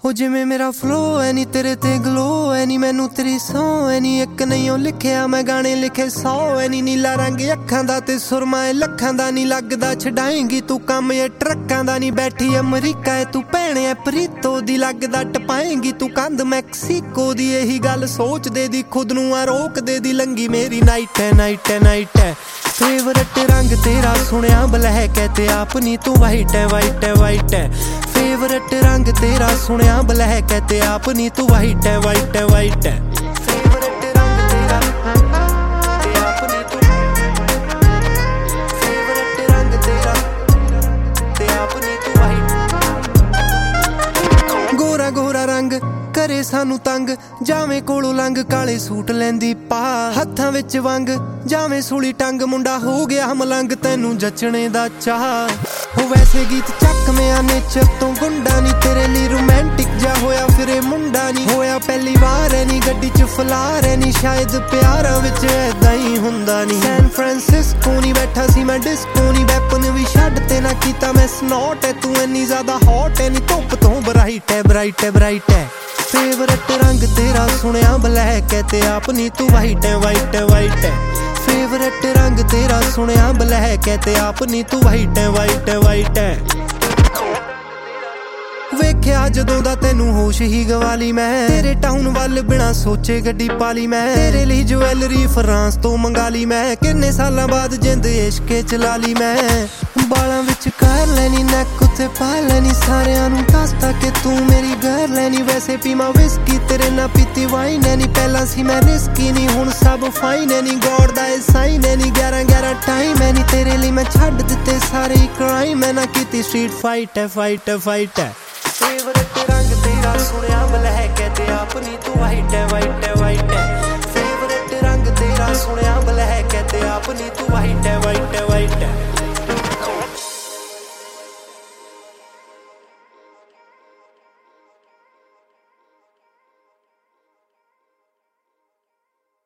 हो जिवें मेरा फ्लो है नी तेरे ते ग्लो है नी मैनू तेरी सौ है नी एक नहीं ओ लिखिया मैं गाने लिखे 100 है नी नीला रंग अखां दा ते सुरमा ए लखां दा नी लगदा छडाएंगी तू काम ये ट्रक्कां दा नी बैठी अमरीका तू भैणे प्रीतो दी लगदा टपाएंगी तू कंध मैक्सीको दी यही गल सोच दे दी खुद नू आ रोक दे दी लंगी मेरी नाइट है नाइट है नाइट है फेवरेट रंग तेरा सुनिया ब्लैक है ते अपनी तू वाइट है वाइट है वाइट है फेवरेट रंग तेरा सुनिया ब्लैक है ते अपनी तू वाइट है वाइट है वाइट है फेवरेट रंग तेरा ते अपनी तू फेवरेट रंग तेरा ते अपनी तू वाइट गोरा गोरा रंग करे सानू तंग जावें कोलों लंघ काले सूट लैंदी पा हत्थां विच वंग जावें सूली टंग मुंडा हो गया मलंग तैनू जचने दा चाह हो वैसे गीत चक में आने तो गुंडा नी तेरे लिए रोमांटिक जा होया फिर मुंडा नी होया पहली बार है नी गड्डी च फलार है नी शायद प्यारां विच ऐदा ही हुंदा नी सैन फ्रांसिस्को नी बैठा सी मैं डिस्को नी वैपन भी छड्ड ते ना कीता मैं स्नॉट है तू इन्नी ज्यादा हॉट है नी धुप तो ब्राइट है ब्राइट है ब्राइट है फेवरेट रंग तेरा सुनिया ब्लैक है ते अपनी तू वाइट है वाइट है वाइट है फेवरेट रंग तेरा सुनिया ब्लैक है ते अपनी तू वाइट है वाइट है वाइट है वेख्या जदों दा तैनू होश ही गवाली मैं तेरे टाउन वाल बिना सोचे गड्डी पाली मैं तेरे लिए ज्वैलरी फ्रांस तो मंगा ली मैं किन्ने सालां बाद जिंद इश्के चला ली मैं बालां विच कर लैनी नैक उत्ते पा लैनी सारियां नू दसदा कि तू मेरी गर्ल है नी वैसे पीमा विस्की तेरे ना पीती वाइन है नी पहला सी मैं रिस्की नी हुण सब फाइन है नी गॉड दा ए साइन है नी 11-11 टाइम है नी तेरे लिए मैं छड्ड दित्ते सारे क्राइम है ना कीती स्ट्रीट फाइट है फाइट है फाइट है फेवरेट रंग तेरा सुनिया ब्लैक है ते अपनी तू वाइट है वाइट